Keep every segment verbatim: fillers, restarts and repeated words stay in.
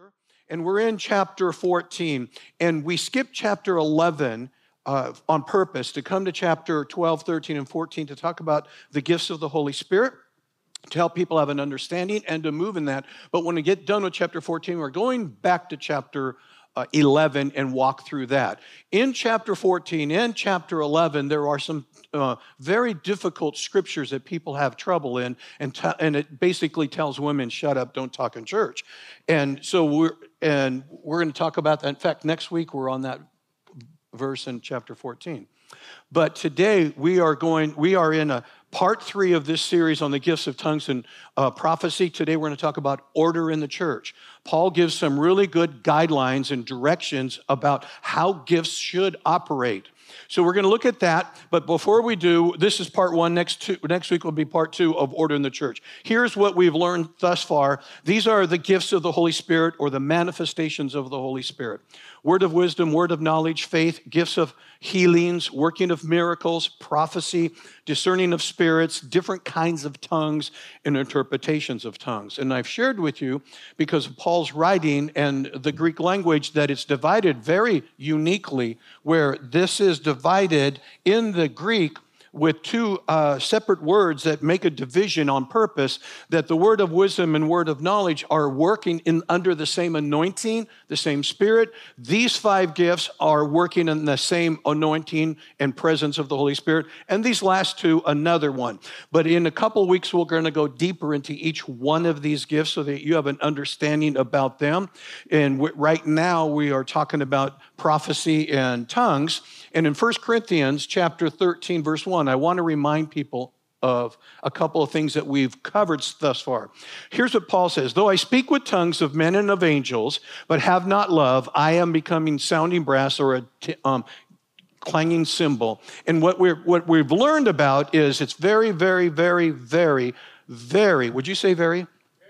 Scripture, and we're in chapter fourteen, and we skipped chapter eleven uh, on purpose to come to chapter twelve, thirteen, and fourteen to talk about the gifts of the Holy Spirit, to help people have an understanding and to move in that. But when we get done with chapter fourteen, we're going back to chapter uh, eleven and walk through that. In chapter fourteen and chapter eleven, there are some uh, very difficult scriptures that people have trouble in, and, t- and it basically tells women, shut up, don't talk in church. And so we're, and we're going to talk about that. In fact, next week we're on that verse in chapter fourteen. But today we are going, we are in a part three of this series on the gifts of tongues and uh, prophecy. Today we're going to talk about order in the church. Paul gives some really good guidelines and directions about how gifts should operate. So we're going to look at that, but before we do, this is part one. Next, two, next week will be part two of order in the church. Here's what we've learned thus far. These are the gifts of the Holy Spirit, or the manifestations of the Holy Spirit. Word of wisdom, word of knowledge, faith, gifts of healings, working of miracles, prophecy, discerning of spirits, different kinds of tongues, and interpretations of tongues. And I've shared with you, because of Paul's writing and the Greek language, that it's divided very uniquely, where this is divided in the Greek with two uh, separate words that make a division on purpose, that the word of wisdom and word of knowledge are working in under the same anointing, the same Spirit. These five gifts are working in the same anointing and presence of the Holy Spirit, and these last two, another one. But in a couple weeks, we're going to go deeper into each one of these gifts so that you have an understanding about them. And w- right now, we are talking about prophecy and tongues. And in First Corinthians chapter thirteen, verse one, I want to remind people of a couple of things that we've covered thus far. Here's what Paul says: though I speak with tongues of men and of angels, but have not love, I am becoming sounding brass or a t- um, clanging cymbal. And what we're what we've learned about is it's very, very, very, very, very, would you say very?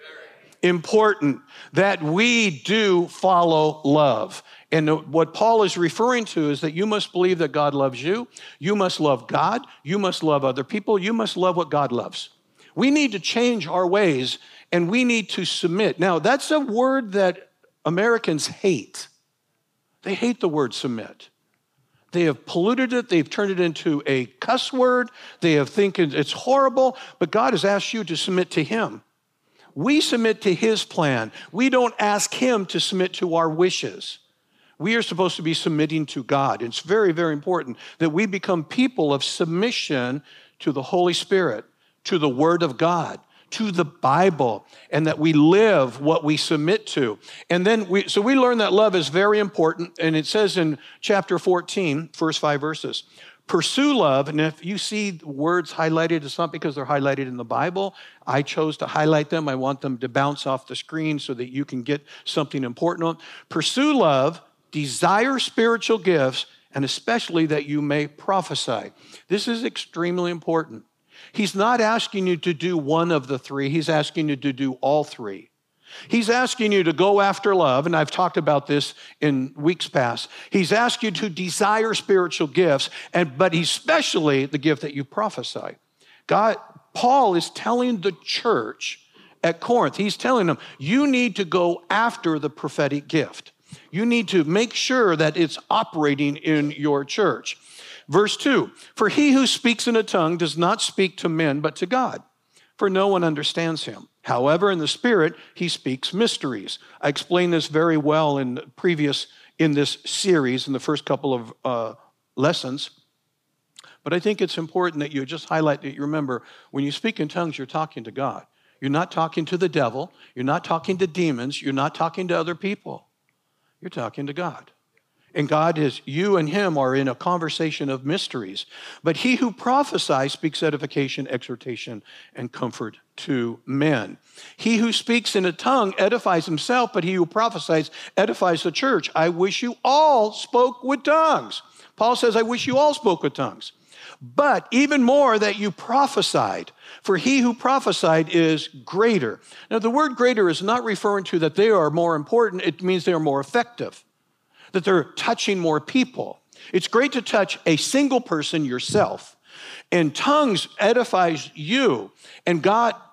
Important that we do follow love. And what Paul is referring to is that you must believe that God loves you. You must love God. You must love other people. You must love what God loves. We need to change our ways, and we need to submit. Now, that's a word that Americans hate. They hate the word submit. They have polluted it. They've turned it into a cuss word. They have thinking it's horrible, but God has asked you to submit to Him. We submit to His plan. We don't ask Him to submit to our wishes. We are supposed to be submitting to God. It's very, very important that we become people of submission to the Holy Spirit, to the Word of God, to the Bible, and that we live what we submit to. And then we, so we learn that love is very important. And it says in chapter fourteen, first five verses, pursue love. And if you see words highlighted, it's not because they're highlighted in the Bible. I chose to highlight them. I want them to bounce off the screen so that you can get something important on. Pursue love, desire spiritual gifts, and especially that you may prophesy. This is extremely important. He's not asking you to do one of the three. He's asking you to do all three. He's asking you to go after love, and I've talked about this in weeks past. He's asked you to desire spiritual gifts, and but especially the gift that you prophesy. God, Paul is telling the church at Corinth, he's telling them, you need to go after the prophetic gift. You need to make sure that it's operating in your church. Verse two, for he who speaks in a tongue does not speak to men, but to God, for no one understands him. However, in the Spirit, he speaks mysteries. I explained this very well in previous, in this series, in the first couple of uh, lessons. But I think it's important that you just highlight that you remember, when you speak in tongues, you're talking to God. You're not talking to the devil. You're not talking to demons. You're not talking to other people. You're talking to God. And God is, you and him are in a conversation of mysteries. But he who prophesies speaks edification, exhortation, and comfort to men. He who speaks in a tongue edifies himself, but he who prophesies edifies the church. I wish you all spoke with tongues. Paul says, I wish you all spoke with tongues. But even more that you prophesied, for he who prophesied is greater. Now, the word greater is not referring to that they are more important. It means they are more effective, that they're touching more people. It's great to touch a single person yourself, and tongues edifies you. And God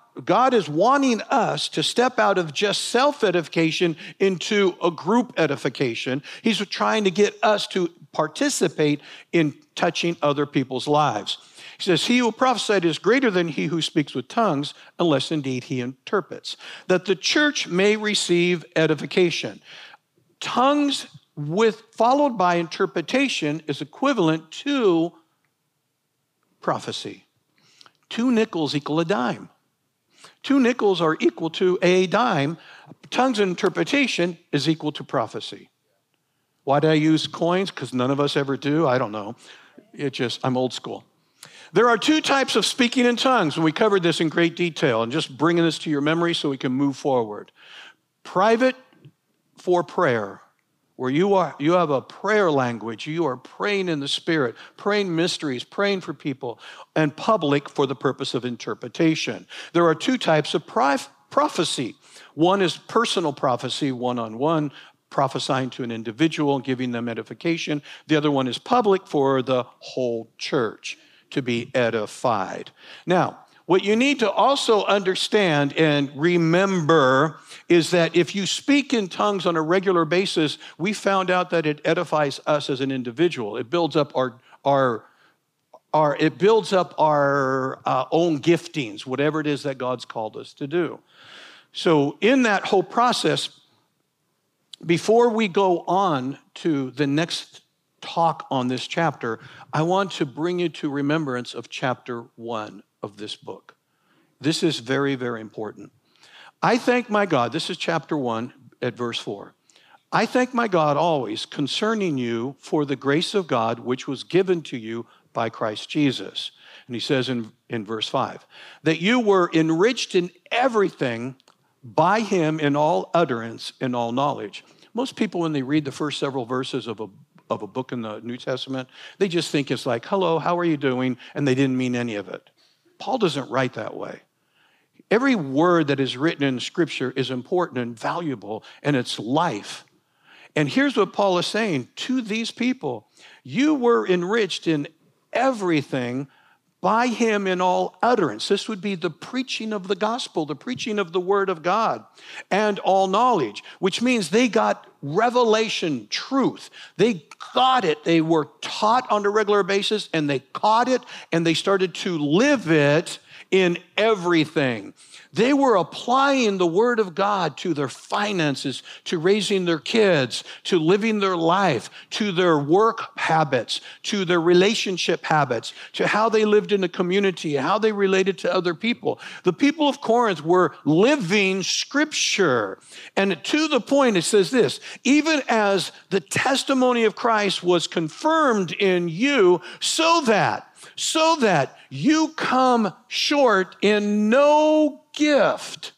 God is wanting us to step out of just self-edification into a group edification. He's trying to get us to participate in touching other people's lives. He says, he who prophesied is greater than he who speaks with tongues, unless indeed he interprets, that the church may receive edification. Tongues with followed by interpretation is equivalent to prophecy. Two nickels equal a dime. Two nickels are equal to a dime. Tongues and interpretation is equal to prophecy. Why did I use coins? Because none of us ever do. I don't know. It just, I'm old school. There are two types of speaking in tongues, and we covered this in great detail, and just bringing this to your memory so we can move forward. Private for prayer, where you are, you have a prayer language, you are praying in the Spirit, praying mysteries, praying for people, and public for the purpose of interpretation. There are two types of prophecy. One is personal prophecy, one-on-one, prophesying to an individual, giving them edification. The other one is public for the whole church to be edified. Now, what you need to also understand and remember is that if you speak in tongues on a regular basis, we found out that it edifies us as an individual. It builds up our, our, our it builds up our uh, own giftings, whatever it is that God's called us to do. So in that whole process, before we go on to the next talk on this chapter, I want to bring you to remembrance of chapter one of this book. This is very, very important. I thank my God, this is chapter one at verse four. I thank my God always concerning you for the grace of God which was given to you by Christ Jesus. And he says in, in verse five, that you were enriched in everything by him in all utterance and all knowledge. Most people, when they read the first several verses of a of a book in the New Testament, they just think it's like, hello, how are you doing? And they didn't mean any of it. Paul doesn't write that way. Every word that is written in Scripture is important and valuable, and it's life. And here's what Paul is saying to these people. You were enriched in everything by him in all utterance. This would be the preaching of the gospel, the preaching of the word of God, and all knowledge, which means they got revelation, truth. They got it. They were taught on a regular basis, and they caught it, and they started to live it in everything. They were applying the word of God to their finances, to raising their kids, to living their life, to their work habits, to their relationship habits, to how they lived in the community, how they related to other people. The people of Corinth were living Scripture. And to the point, it says this, even as the testimony of Christ was confirmed in you, so that so that you come short in no gift,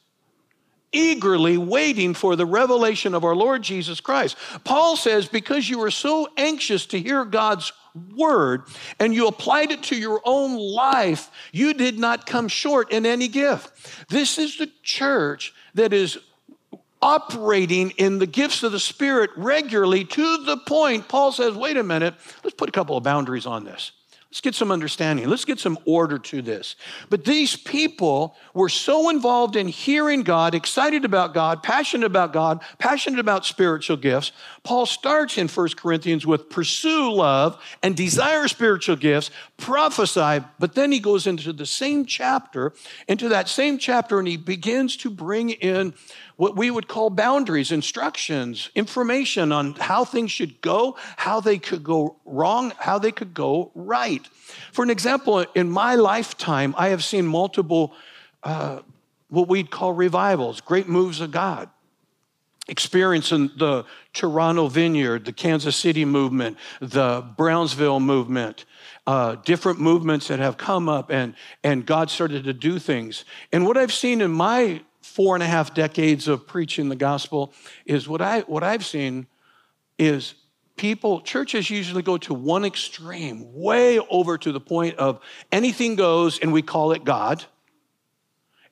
eagerly waiting for the revelation of our Lord Jesus Christ. Paul says, because you were so anxious to hear God's word and you applied it to your own life, you did not come short in any gift. This is the church that is operating in the gifts of the Spirit regularly, to the point Paul says, wait a minute, let's put a couple of boundaries on this. Let's get some understanding. Let's get some order to this. But these people were so involved in hearing God, excited about God, passionate about God, passionate about spiritual gifts. Paul starts in First Corinthians with pursue love and desire spiritual gifts, prophesy, but then he goes into the same chapter, into that same chapter, and he begins to bring in what we would call boundaries, instructions, information on how things should go, how they could go wrong, how they could go right. For an example, in my lifetime, I have seen multiple, uh, what we'd call revivals, great moves of God. Experiencing the Toronto Vineyard, the Kansas City movement, the Brownsville movement, uh, different movements that have come up, and, and God started to do things. And what I've seen in my four and a half decades of preaching the gospel is what I what I've seen is people, churches usually go to one extreme, way over to the point of anything goes, and we call it God.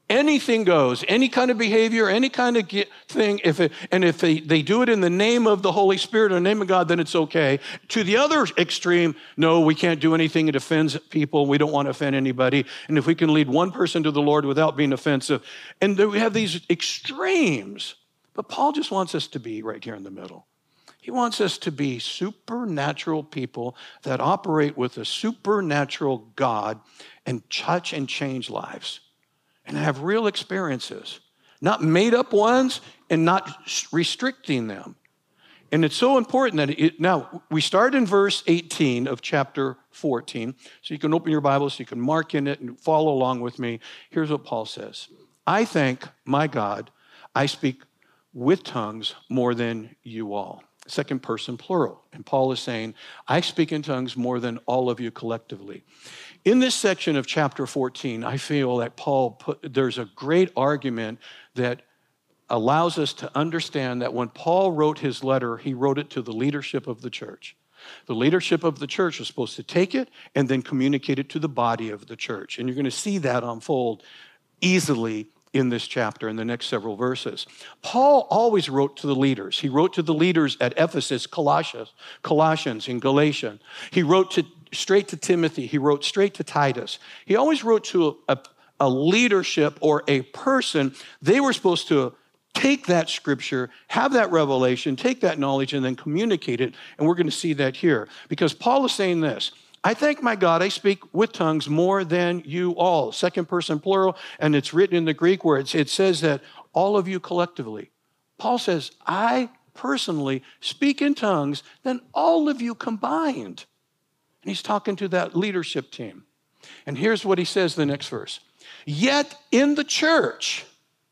Anything goes, any kind of behavior, any kind of thing. If it, and if they, they do it in the name of the Holy Spirit or the name of God, then it's okay. To the other extreme, no, we can't do anything that offends people. We don't want to offend anybody. And if we can lead one person to the Lord without being offensive. And we have these extremes. But Paul just wants us to be right here in the middle. He wants us to be supernatural people that operate with a supernatural God and touch and change lives and have real experiences, not made up ones and not restricting them. And it's so important that it, now we start in verse eighteen of chapter fourteen. So you can open your Bible so you can mark in it and follow along with me. Here's what Paul says. I thank my God, I speak with tongues more than you all. Second person plural. And Paul is saying, I speak in tongues more than all of you collectively. In this section of chapter fourteen, I feel that Paul put, there's a great argument that allows us to understand that when Paul wrote his letter, he wrote it to the leadership of the church. The leadership of the church is supposed to take it and then communicate it to the body of the church. And you're going to see that unfold easily in this chapter, in the next several verses. Paul always wrote to the leaders. He wrote to the leaders at Ephesus, Colossians, Colossians, in Galatia. He wrote to, straight to Timothy. He wrote straight to Titus. He always wrote to a, a, a leadership or a person. They were supposed to take that scripture, have that revelation, take that knowledge, and then communicate it. And we're going to see that here. Because Paul is saying this, I thank my God, I speak with tongues more than you all. Second person plural, and it's written in the Greek where it's, it says that all of you collectively. Paul says, I personally speak in tongues than all of you combined. And he's talking to that leadership team. And here's what he says in the next verse. Yet in the church,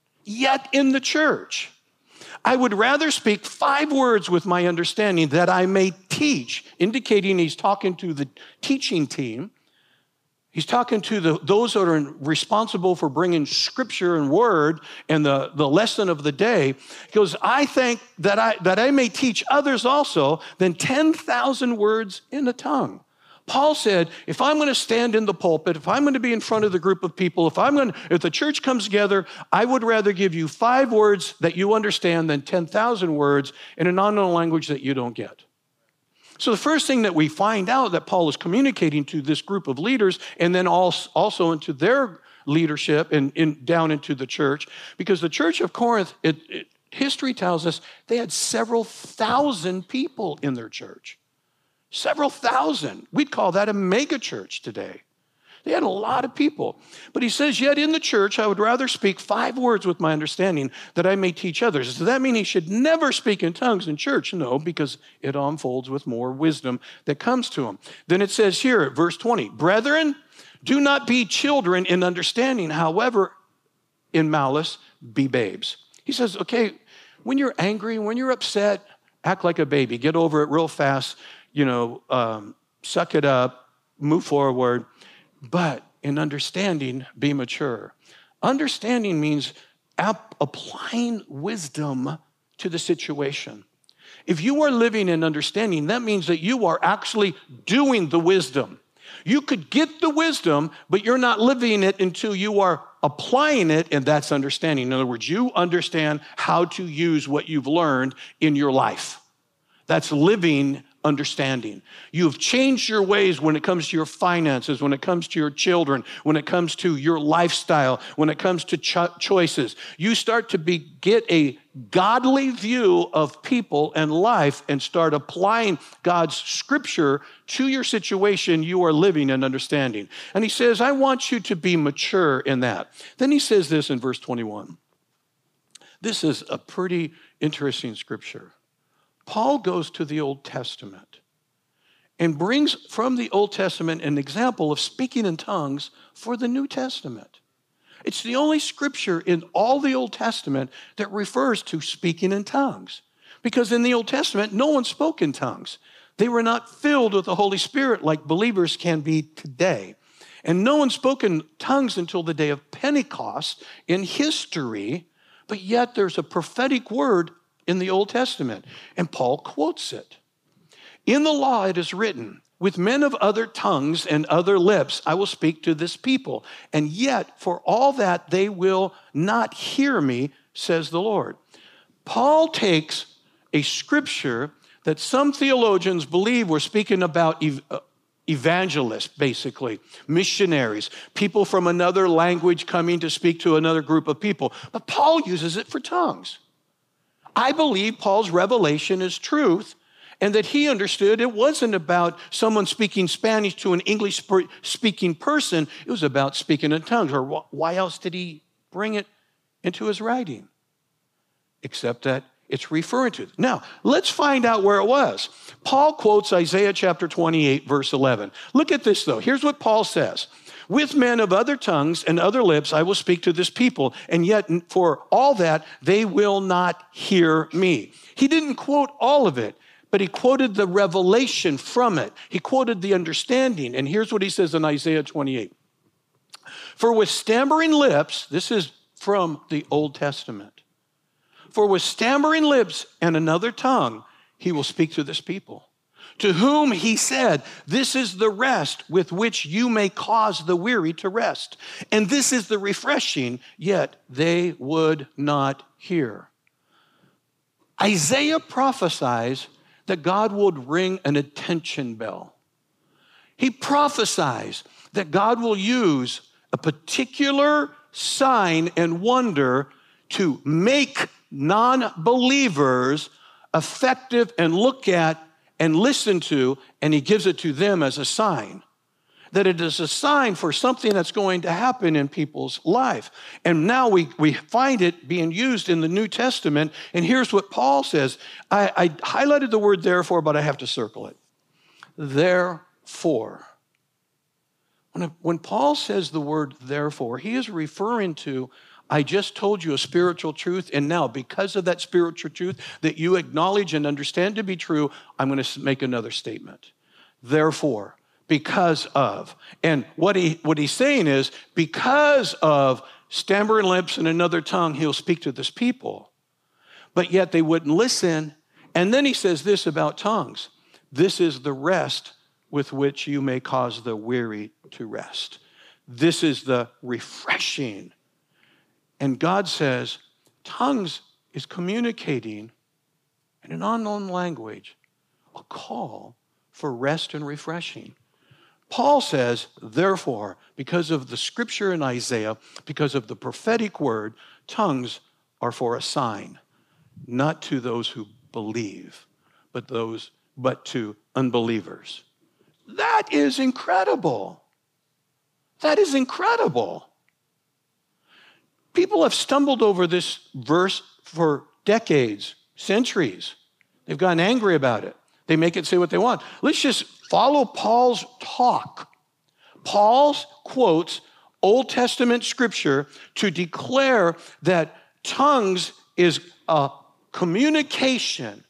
yet in the church, I would rather speak five words with my understanding that I may teach, indicating he's talking to the teaching team. He's talking to the, those that are responsible for bringing scripture and word and the, the lesson of the day. He goes, I think that I, that I may teach others also than ten thousand words in a tongue. Paul said, if I'm going to stand in the pulpit, if I'm going to be in front of the group of people, if I'm going to, if the church comes together, I would rather give you five words that you understand than ten thousand words in an unknown language that you don't get. So the first thing that we find out that Paul is communicating to this group of leaders and then also into their leadership and in, down into the church, because the church of Corinth, it, it, history tells us they had several thousand people in their church. Several thousand. We'd call that a mega church today. They had a lot of people. But he says, yet in the church, I would rather speak five words with my understanding that I may teach others. Does that mean he should never speak in tongues in church? No, because it unfolds with more wisdom that comes to him. Then it says here at verse twenty, brethren, do not be children in understanding. However, in malice, be babes. He says, okay, when you're angry, when you're upset, act like a baby. Get over it real fast. You know, um, suck it up, move forward, but in understanding, be mature. Understanding means ap- applying wisdom to the situation. If you are living in understanding, that means that you are actually doing the wisdom. You could get the wisdom, but you're not living it until you are applying it, and that's understanding. In other words, you understand how to use what you've learned in your life. That's living understanding. You've changed your ways when it comes to your finances, when it comes to your children, when it comes to your lifestyle, when it comes to cho- choices. You start to be, get a godly view of people and life and start applying God's scripture to your situation. You are living and understanding. And he says, I want you to be mature in that. Then he says this in verse twenty-one. This is a pretty interesting scripture. Paul goes to the Old Testament and brings from the Old Testament an example of speaking in tongues for the New Testament. It's the only scripture in all the Old Testament that refers to speaking in tongues. Because in the Old Testament, no one spoke in tongues. They were not filled with the Holy Spirit like believers can be today. And no one spoke in tongues until the day of Pentecost in history, but yet there's a prophetic word in the Old Testament, and Paul quotes it. In the law it is written, With men of other tongues and other lips, I will speak to this people. And yet, for all that, they will not hear me, says the Lord. Paul takes a scripture that some theologians believe were speaking about ev- evangelists, basically, missionaries, people from another language coming to speak to another group of people. But Paul uses it for tongues. I believe Paul's revelation is truth, and that he understood it wasn't about someone speaking Spanish to an English-speaking person. It was about speaking in tongues. Or why else did he bring it into his writing? Except that it's referring to. Now, let's find out where it was. Paul quotes Isaiah chapter twenty-eight, verse eleven. Look at this, though. Here's what Paul says. With men of other tongues and other lips, I will speak to this people, and yet for all that, they will not hear me. He didn't quote all of it, but he quoted the revelation from it. He quoted the understanding. And here's what he says in Isaiah twenty-eight. For with stammering lips, this is from the Old Testament. For with stammering lips and another tongue, he will speak to this people. To whom he said, this is the rest with which you may cause the weary to rest. And this is the refreshing, yet they would not hear. Isaiah prophesies that God would ring an attention bell. He prophesies that God will use a particular sign and wonder to make non-believers effective and look at and listen to, and he gives it to them as a sign. That it is a sign for something that's going to happen in people's life. And now we, we find it being used in the New Testament, and here's what Paul says. I, I highlighted the word therefore, but I have to circle it. Therefore. When, when Paul says the word therefore, he is referring to, I just told you a spiritual truth, and now because of that spiritual truth that you acknowledge and understand to be true, I'm going to make another statement. Therefore, because of. And what he what he's saying is, because of stammering lips and another tongue, he'll speak to this people. But yet they wouldn't listen. And then he says this about tongues. This is the rest with which you may cause the weary to rest. This is the refreshing. And God says, tongues is communicating in an unknown language, a call for rest and refreshing. Paul says, therefore, because of the scripture in Isaiah, because of the prophetic word, tongues are for a sign, not to those who believe, but those, but to unbelievers. That is incredible. That is incredible. People have stumbled over this verse for decades, centuries. They've gotten angry about it. They make it say what they want. Let's just follow Paul's talk. Paul quotes Old Testament scripture to declare that tongues is a communication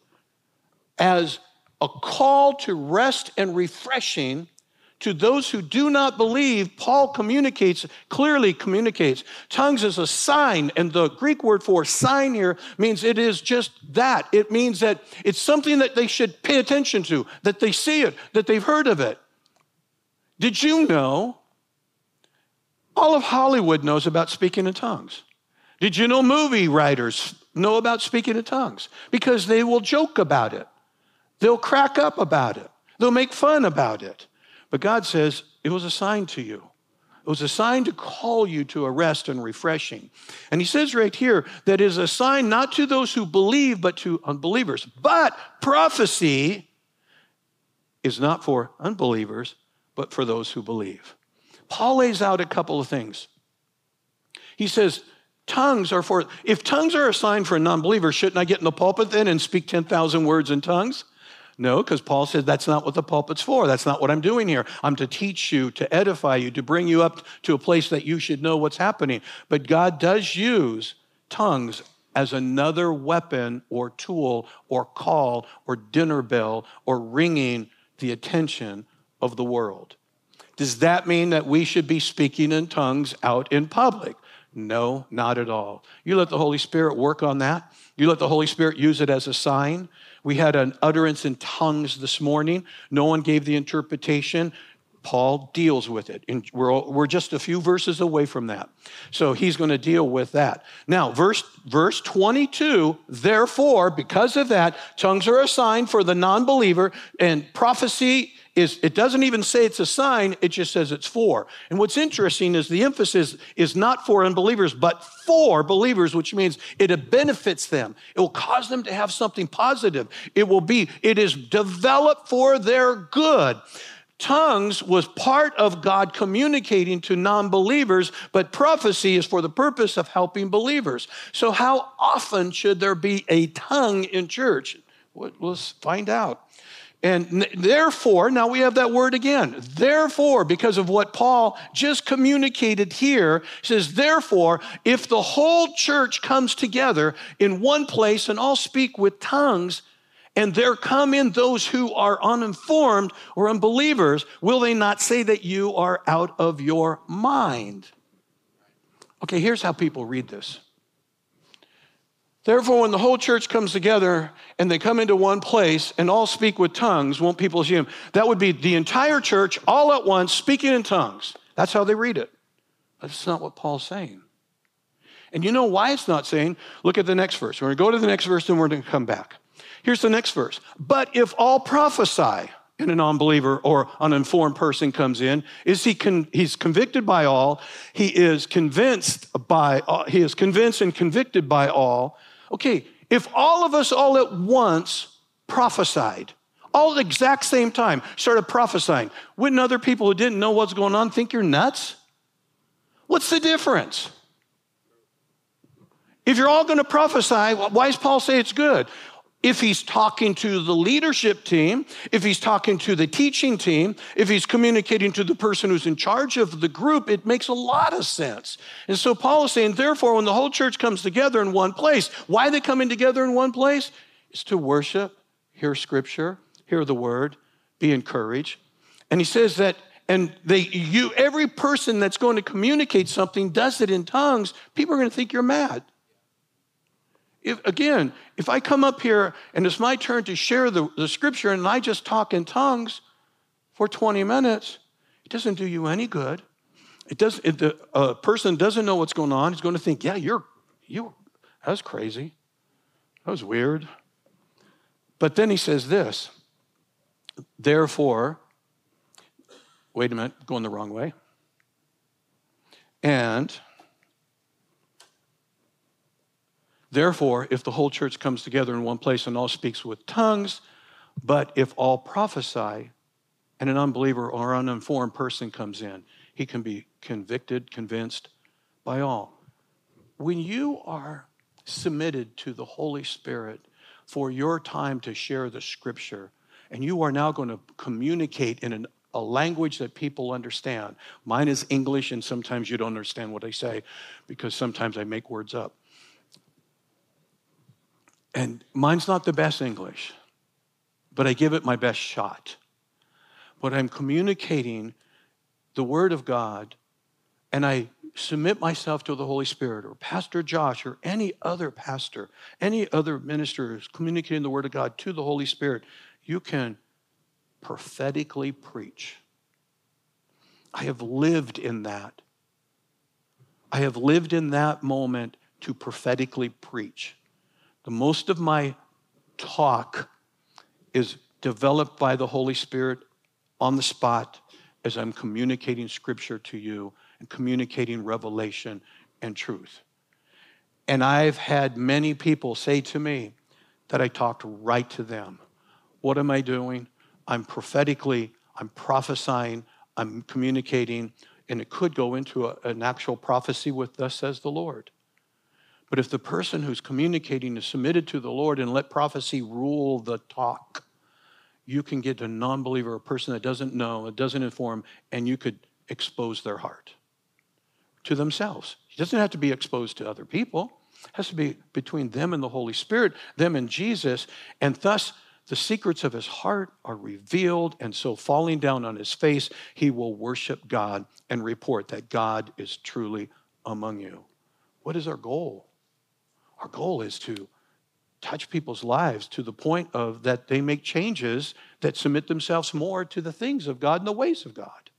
as a call to rest and refreshing. To those who do not believe, Paul communicates, clearly communicates. Tongues is a sign, and the Greek word for sign here means it is just that. It means that it's something that they should pay attention to, that they see it, that they've heard of it. Did you know all of Hollywood knows about speaking in tongues? Did you know movie writers know about speaking in tongues? Because they will joke about it. They'll crack up about it. They'll make fun about it. But God says, it was a sign to you. It was a sign to call you to a rest and refreshing. And he says right here that is a sign not to those who believe, but to unbelievers. But prophecy is not for unbelievers, but for those who believe. Paul lays out a couple of things. He says, tongues are for, if tongues are a sign for a non-believer, shouldn't I get in the pulpit then and speak ten thousand words in tongues? No, because Paul said that's not what the pulpit's for. That's not what I'm doing here. I'm to teach you, to edify you, to bring you up to a place that you should know what's happening. But God does use tongues as another weapon or tool or call or dinner bell or ringing the attention of the world. Does that mean that we should be speaking in tongues out in public? No, not at all. You let the Holy Spirit work on that. You let the Holy Spirit use it as a sign. We had an utterance in tongues this morning. No one gave the interpretation. Paul deals with it. And we're, we're just a few verses away from that. So he's going to deal with that. Now, verse, verse twenty-two, therefore, because of that, tongues are a sign for the non-believer, and prophecy is, it doesn't even say it's a sign, it just says it's for. And what's interesting is the emphasis is not for unbelievers, but for believers, which means it benefits them. It will cause them to have something positive. It will be, it is developed for their good. Tongues was part of God communicating to non-believers, but prophecy is for the purpose of helping believers. So how often should there be a tongue in church? Let's find out. And therefore, now we have that word again. Therefore, because of what Paul just communicated here, says, therefore, if the whole church comes together in one place and all speak with tongues, and there come in those who are uninformed or unbelievers, will they not say that you are out of your mind? Okay, here's how people read this. Therefore, when the whole church comes together and they come into one place and all speak with tongues, won't people assume? That would be the entire church all at once speaking in tongues. That's how they read it. That's not what Paul's saying. And you know why it's not saying? Look at the next verse. We're going to go to the next verse and we're going to come back. Here's the next verse. But if all prophesy, and a non-believer or uninformed person comes in, is he con- he's convicted by all, he is convinced by all, he is convinced and convicted by all. Okay, if all of us all at once prophesied, all at the exact same time, started prophesying, wouldn't other people who didn't know what's going on think you're nuts? What's the difference? If you're all going to prophesy, why does Paul say it's good? If he's talking to the leadership team, if he's talking to the teaching team, if he's communicating to the person who's in charge of the group, it makes a lot of sense. And so Paul is saying, therefore, when the whole church comes together in one place, why are they coming together in one place? It's to worship, hear scripture, hear the word, be encouraged. And he says that, and they, you, every person that's going to communicate something does it in tongues, people are going to think you're mad. If, again, if I come up here and it's my turn to share the, the scripture and I just talk in tongues for twenty minutes, it doesn't do you any good. It does. If the uh, person doesn't know what's going on, he's going to think, yeah, you're, you, that was crazy. That was weird. But then he says this, therefore, wait a minute, going the wrong way. And therefore, if the whole church comes together in one place and all speaks with tongues, but if all prophesy and an unbeliever or uninformed person comes in, he can be convicted, convinced by all. When you are submitted to the Holy Spirit for your time to share the scripture, and you are now going to communicate in an, a language that people understand. Mine is English, and sometimes you don't understand what I say because sometimes I make words up. And mine's not the best English, but I give it my best shot. But I'm communicating the Word of God, and I submit myself to the Holy Spirit, or Pastor Josh, or any other pastor, any other minister who's communicating the Word of God to the Holy Spirit. You can prophetically preach. I have lived in that. I have lived in that moment to prophetically preach. The most of my talk is developed by the Holy Spirit on the spot as I'm communicating scripture to you and communicating revelation and truth. And I've had many people say to me that I talked right to them. What am I doing? I'm prophetically, I'm prophesying, I'm communicating, and it could go into a, an actual prophecy with thus says the Lord. But if the person who's communicating is submitted to the Lord and let prophecy rule the talk, you can get a non-believer, a person that doesn't know, that doesn't inform, and you could expose their heart to themselves. It doesn't have to be exposed to other people. It has to be between them and the Holy Spirit, them and Jesus, and thus the secrets of his heart are revealed, and so falling down on his face, he will worship God and report that God is truly among you. what is our goal? Our goal is to touch people's lives to the point of that they make changes that submit themselves more to the things of God and the ways of God.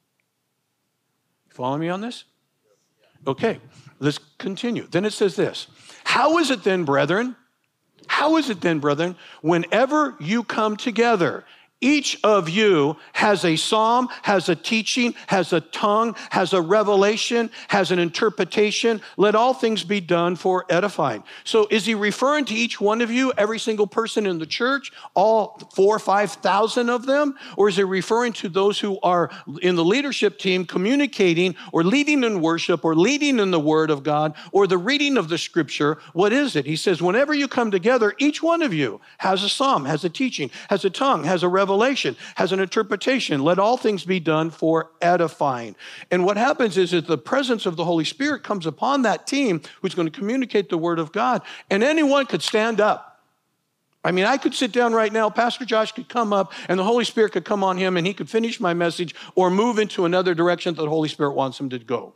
You follow me on this? Okay, let's continue. Then it says this. How is it then, brethren? How is it then, brethren, whenever you come together, each of you has a psalm, has a teaching, has a tongue, has a revelation, has an interpretation. Let all things be done for edifying. So is he referring to each one of you, every single person in the church, all four or five thousand of them? Or is he referring to those who are in the leadership team communicating or leading in worship or leading in the word of God or the reading of the scripture? What is it? He says, whenever you come together, each one of you has a psalm, has a teaching, has a tongue, has a revelation. Revelation, has an interpretation. Let all things be done for edifying. And what happens is that the presence of the Holy Spirit comes upon that team who's going to communicate the word of God. And anyone could stand up. I mean, I could sit down right now, Pastor Josh could come up, and the Holy Spirit could come on him, and he could finish my message or move into another direction that the Holy Spirit wants him to go.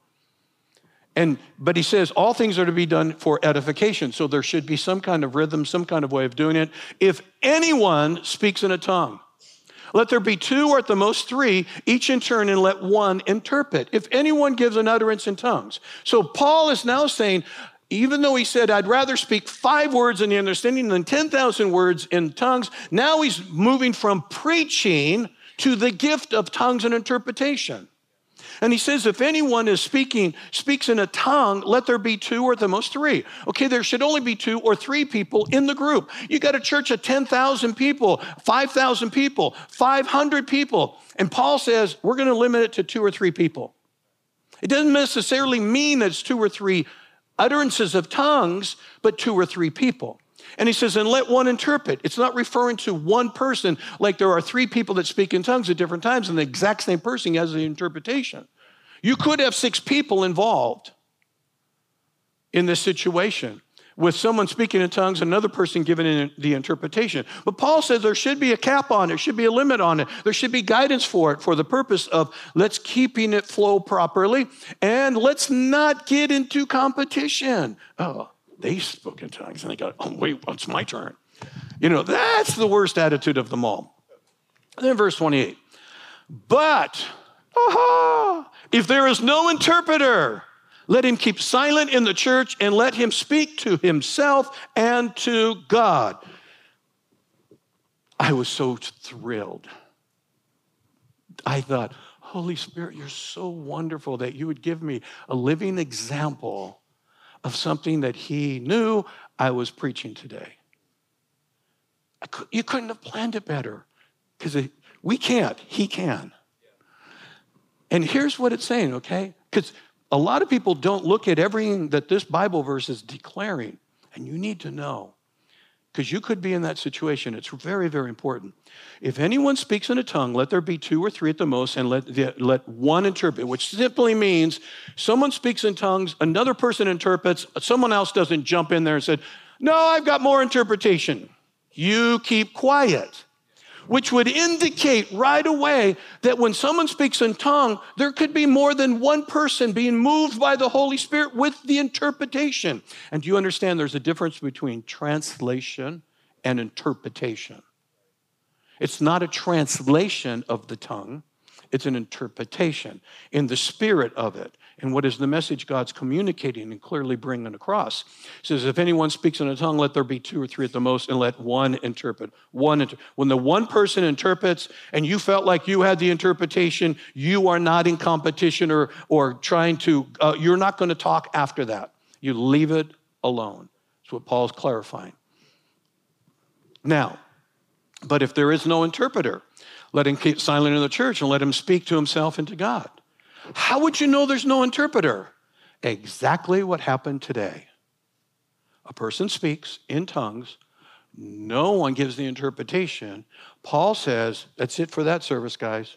And, but he says all things are to be done for edification. So there should be some kind of rhythm, some kind of way of doing it. If anyone speaks in a tongue, let there be two or at the most three, each in turn, and let one interpret. If anyone gives an utterance in tongues. So Paul is now saying, even though he said, I'd rather speak five words in the understanding than ten thousand words in tongues, now he's moving from preaching to the gift of tongues and interpretation. And he says, if anyone is speaking, speaks in a tongue, let there be two or at the most three. Okay, there should only be two or three people in the group. You got a church of ten thousand people, five thousand people, five hundred people. And Paul says, we're going to limit it to two or three people. It doesn't necessarily mean that it's two or three utterances of tongues, but two or three people. And he says, and let one interpret. It's not referring to one person like there are three people that speak in tongues at different times and the exact same person has the interpretation. You could have six people involved in this situation with someone speaking in tongues, another person giving the interpretation. But Paul says there should be a cap on it, there should be a limit on it. There should be guidance for it for the purpose of let's keeping it flow properly and let's not get into competition. Oh, they spoke in tongues and they go, oh, wait, it's my turn. You know, that's the worst attitude of them all. And then verse twenty-eight, but, aha, if there is no interpreter, let him keep silent in the church and let him speak to himself and to God. I was so thrilled. I thought, Holy Spirit, you're so wonderful that you would give me a living example of something that he knew I was preaching today. I could, you couldn't have planned it better because we can't, he can. And here's what it's saying, okay? Because a lot of people don't look at everything that this Bible verse is declaring, and you need to know, because you could be in that situation. It's very, very important. If anyone speaks in a tongue, let there be two or three at the most, and let, the, let one interpret, which simply means someone speaks in tongues, another person interprets, someone else doesn't jump in there and say, no, I've got more interpretation. You keep quiet. Which would indicate right away that when someone speaks in tongue, there could be more than one person being moved by the Holy Spirit with the interpretation. And do you understand there's a difference between translation and interpretation? It's not a translation of the tongue. It's an interpretation in the spirit of it. And what is the message God's communicating and clearly bringing across? It says, if anyone speaks in a tongue, let there be two or three at the most, and let one interpret. One inter- when the one person interprets and you felt like you had the interpretation, you are not in competition or, or trying to, uh, you're not going to talk after that. You leave it alone. That's what Paul's clarifying. Now, but if there is no interpreter, let him keep silent in the church and let him speak to himself and to God. How would you know there's no interpreter? Exactly what happened today. A person speaks in tongues. No one gives the interpretation. Paul says, that's it for that service, guys.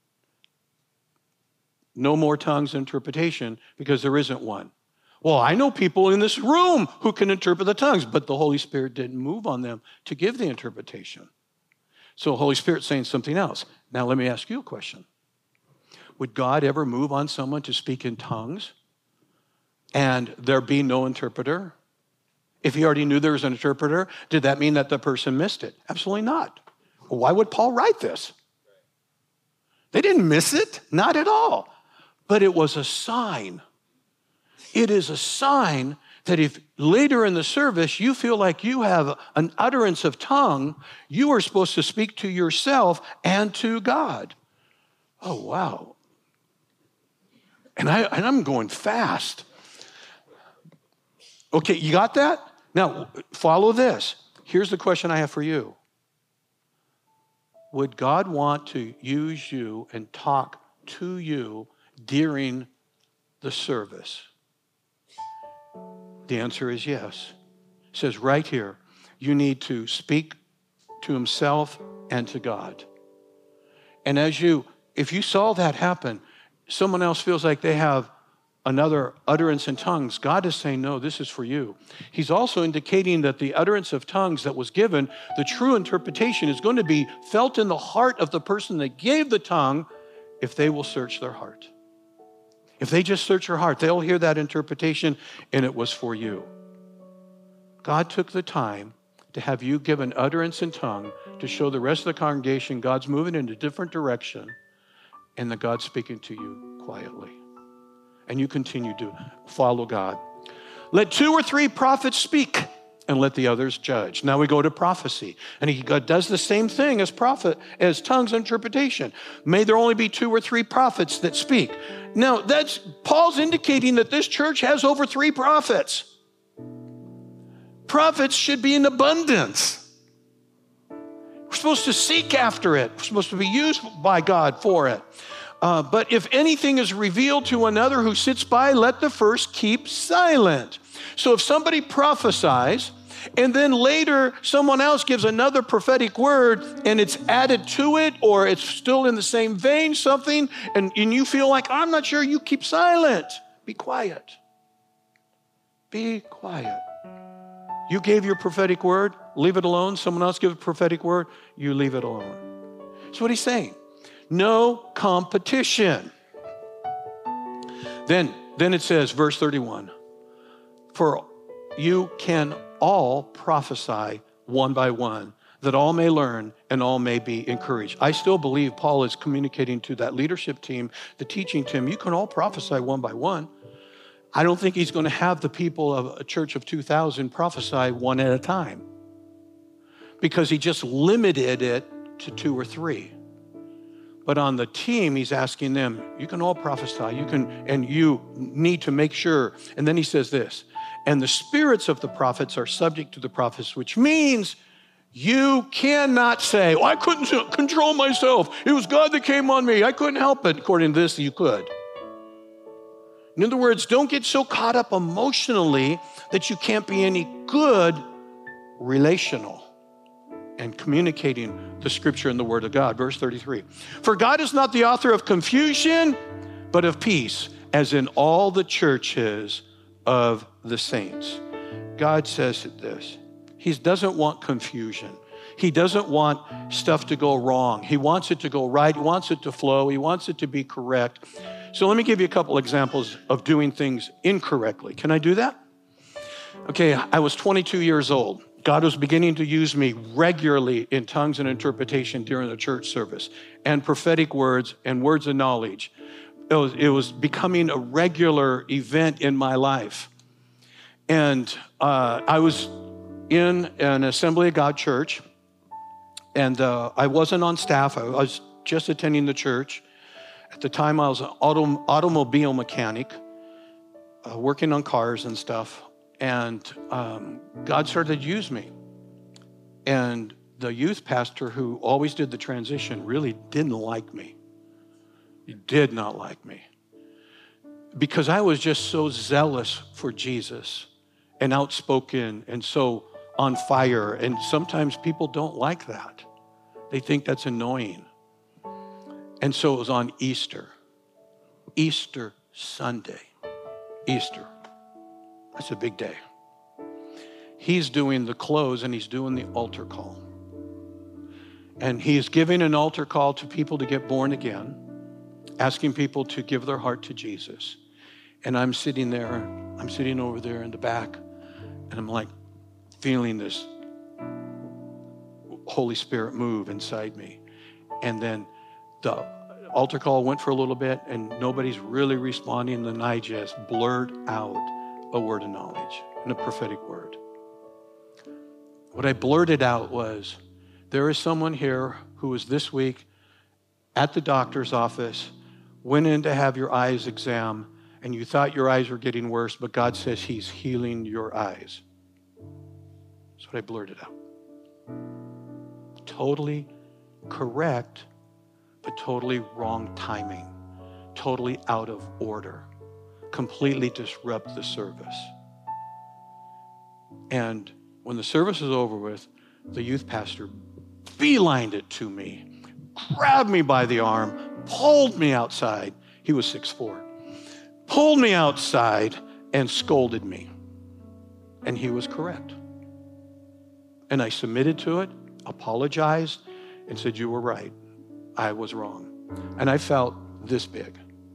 No more tongues interpretation because there isn't one. Well, I know people in this room who can interpret the tongues, but the Holy Spirit didn't move on them to give the interpretation. So the Holy Spirit's saying something else. Now let me ask you a question. Would God ever move on someone to speak in tongues and there be no interpreter? If he already knew there was an interpreter, did that mean that the person missed it? Absolutely not. Why would Paul write this? They didn't miss it, not at all. But it was a sign. It is a sign that if later in the service you feel like you have an utterance of tongue, you are supposed to speak to yourself and to God. Oh, wow. And, I, and I'm going fast. Okay, you got that? Now, follow this. Here's the question I have for you. Would God want to use you and talk to you during the service? The answer is yes. It says right here, you need to speak to himself and to God. And as you, if you saw that happen, someone else feels like they have another utterance in tongues, God is saying, no, this is for you. He's also indicating that the utterance of tongues that was given, the true interpretation is going to be felt in the heart of the person that gave the tongue if they will search their heart. If they just search their heart, they'll hear that interpretation, and it was for you. God took the time to have you give an utterance in tongue to show the rest of the congregation God's moving in a different direction and that God's speaking to you quietly. And you continue to follow God. Let two or three prophets speak and let the others judge. Now we go to prophecy. And he God does the same thing as prophet, as tongues interpretation. May there only be two or three prophets that speak. Now that's, Paul's indicating that this church has over three prophets. Prophets should be in abundance. We're supposed to seek after it. We're supposed to be used by God for it. Uh, but if anything is revealed to another who sits by, let the first keep silent. So if somebody prophesies, and then later someone else gives another prophetic word, and it's added to it, or it's still in the same vein, something, and, and you feel like, I'm not sure, you keep silent. Be quiet. Be quiet. You gave your prophetic word, leave it alone. Someone else gives a prophetic word, you leave it alone. That's what he's saying. No competition. Then, then it says, verse thirty-one, for you can all prophesy one by one, that all may learn and all may be encouraged. I still believe Paul is communicating to that leadership team, the teaching team, you can all prophesy one by one. I don't think he's going to have the people of a church of two thousand prophesy one at a time, because he just limited it to two or three. But on the team, he's asking them, you can all prophesy, you can, and you need to make sure. And then he says this, and the spirits of the prophets are subject to the prophets, which means you cannot say, well, I couldn't control myself. It was God that came on me. I couldn't help it. According to this, you could. In other words, don't get so caught up emotionally that you can't be any good relational and communicating the scripture and the word of God. Verse thirty-three, for God is not the author of confusion, but of peace, as in all the churches of the saints. God says this, he doesn't want confusion. He doesn't want stuff to go wrong. He wants it to go right. He wants it to flow. He wants it to be correct. So let me give you a couple examples of doing things incorrectly. Can I do that? Okay, I was twenty-two years old. God was beginning to use me regularly in tongues and interpretation during the church service, and prophetic words and words of knowledge. It was, it was becoming a regular event in my life. And uh, I was in an Assembly of God church, and uh, I wasn't on staff. I was just attending the church. At the time, I was an auto, automobile mechanic, uh, working on cars and stuff. And um, God started to use me. And the youth pastor who always did the transition really didn't like me. He did not like me. Because I was just so zealous for Jesus and outspoken and so on fire. And sometimes people don't like that. They think that's annoying. And so it was on Easter. Easter Sunday. Easter. That's a big day. He's doing the close and he's doing the altar call. And he's giving an altar call to people to get born again, asking people to give their heart to Jesus. And I'm sitting there, I'm sitting over there in the back, and I'm like feeling this Holy Spirit move inside me. And then the altar call went for a little bit, and nobody's really responding, and then I just blurt out a word of knowledge and a prophetic word. What I blurted out was, there is someone here who was this week at the doctor's office, went in to have your eyes examined, and you thought your eyes were getting worse, but God says he's healing your eyes. That's what I blurted out. Totally correct, but totally wrong timing. Totally out of order. Completely disrupt the service. And when the service was over with, the youth pastor beelined it to me, grabbed me by the arm, pulled me outside. He was six foot four. Pulled me outside and scolded me. And he was correct. And I submitted to it, apologized, and said, you were right. I was wrong. And I felt this big.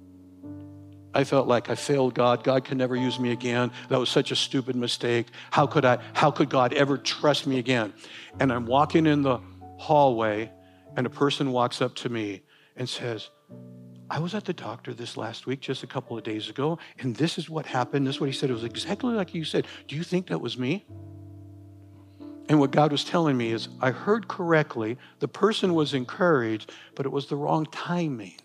I felt like I failed God. God could never use me again. That was such a stupid mistake. How could I, how could God ever trust me again? And I'm walking in the hallway, and a person walks up to me and says, I was at the doctor this last week, just a couple of days ago, and this is what happened. This is what he said. It was exactly like you said. Do you think that was me? And what God was telling me is, I heard correctly. The person was encouraged, but it was the wrong timing.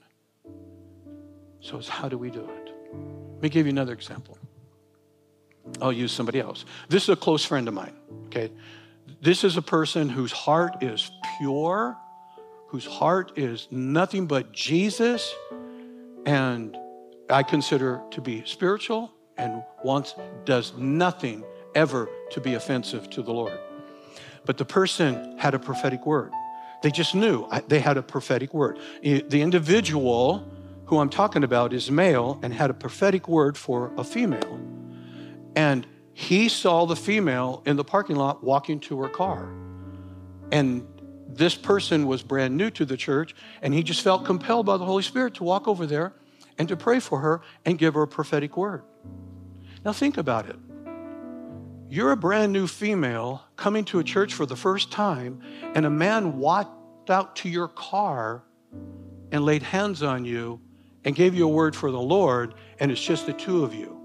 So it's, how do we do it? Let me give you another example. I'll use somebody else. This is a close friend of mine, okay? This is a person whose heart is pure, whose heart is nothing but Jesus, and I consider to be spiritual, and wants, does nothing ever to be offensive to the Lord. But the person had a prophetic word. They just knew they had a prophetic word. The individual who I'm talking about is male and had a prophetic word for a female. And he saw the female in the parking lot walking to her car. And this person was brand new to the church, and he just felt compelled by the Holy Spirit to walk over there and to pray for her and give her a prophetic word. Now think about it. You're a brand new female coming to a church for the first time, and a man walked out to your car and laid hands on you and gave you a word for the Lord, and it's just the two of you.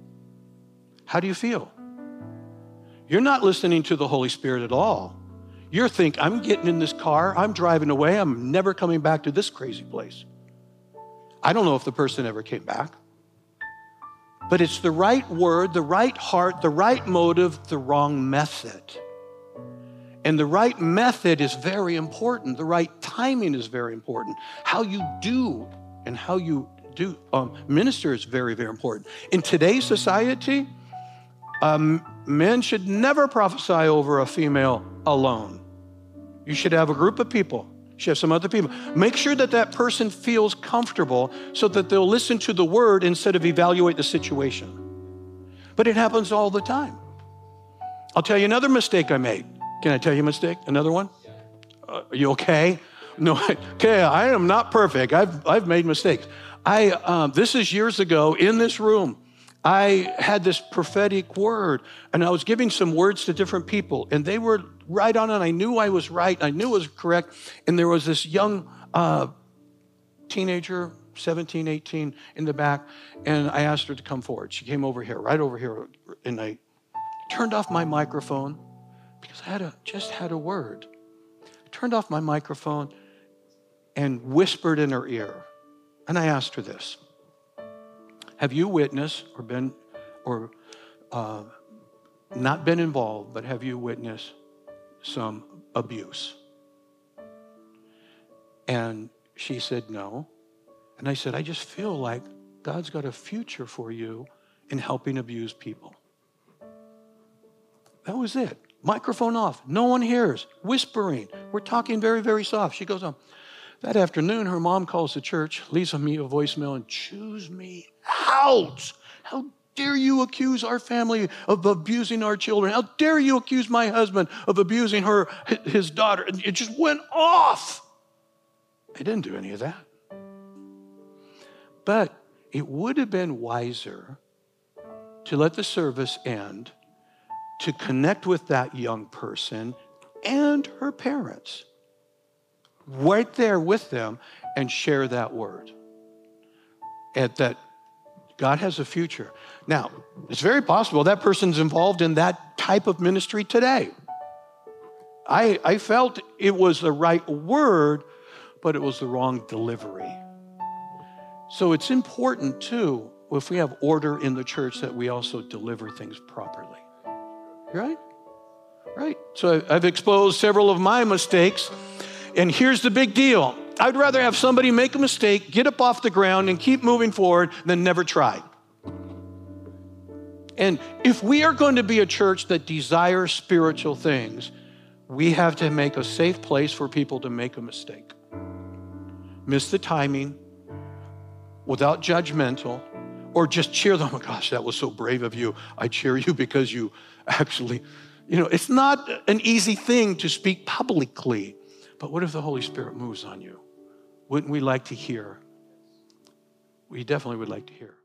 How do you feel? You're not listening to the Holy Spirit at all. You're thinking, I'm getting in this car, I'm driving away, I'm never coming back to this crazy place. I don't know if the person ever came back. But it's the right word, the right heart, the right motive, the wrong method. And the right method is very important. The right timing is very important. How you do and how you do um, minister is very, very important. In today's society, um, men should never prophesy over a female alone. You should have a group of people. You should have some other people. Make sure that that person feels comfortable so that they'll listen to the word instead of evaluate the situation. But it happens all the time. I'll tell you another mistake I made. Can I tell you a mistake? Another one? Uh, are you okay? No, okay, I am not perfect. I've, I've made mistakes. I, um, this is years ago in this room. I had this prophetic word, and I was giving some words to different people, and they were right on it. I knew I was right. I knew it was correct. And there was this young uh, teenager, seventeen, eighteen, in the back, and I asked her to come forward. She came over here, right over here, and I turned off my microphone because I had a, just had a word. I turned off my microphone and whispered in her ear, and I asked her this. Have you witnessed or been, or uh, not been involved, but have you witnessed some abuse? And she said no. And I said, I just feel like God's got a future for you in helping abused people. That was it. Microphone off. No one hears. Whispering. We're talking very, very soft. She goes on. That afternoon, her mom calls the church, leaves me a voicemail, and chews me out. How dare you accuse our family of abusing our children? How dare you accuse my husband of abusing her, his daughter? And it just went off. I didn't do any of that. But it would have been wiser to let the service end, to connect with that young person and her parents, right there with them, and share that word. And that God has a future. Now, it's very possible that person's involved in that type of ministry today. I, I felt it was the right word, but it was the wrong delivery. So it's important, too, if we have order in the church, that we also deliver things properly. Right? Right. So I've exposed several of my mistakes, and here's the big deal. I'd rather have somebody make a mistake, get up off the ground, and keep moving forward than never try. And if we are going to be a church that desires spiritual things, we have to make a safe place for people to make a mistake. Miss the timing, without judgmental, or just cheer them. Oh, gosh, that was so brave of you. I cheer you because you actually, you know, it's not an easy thing to speak publicly. But what if the Holy Spirit moves on you? Wouldn't we like to hear? We definitely would like to hear.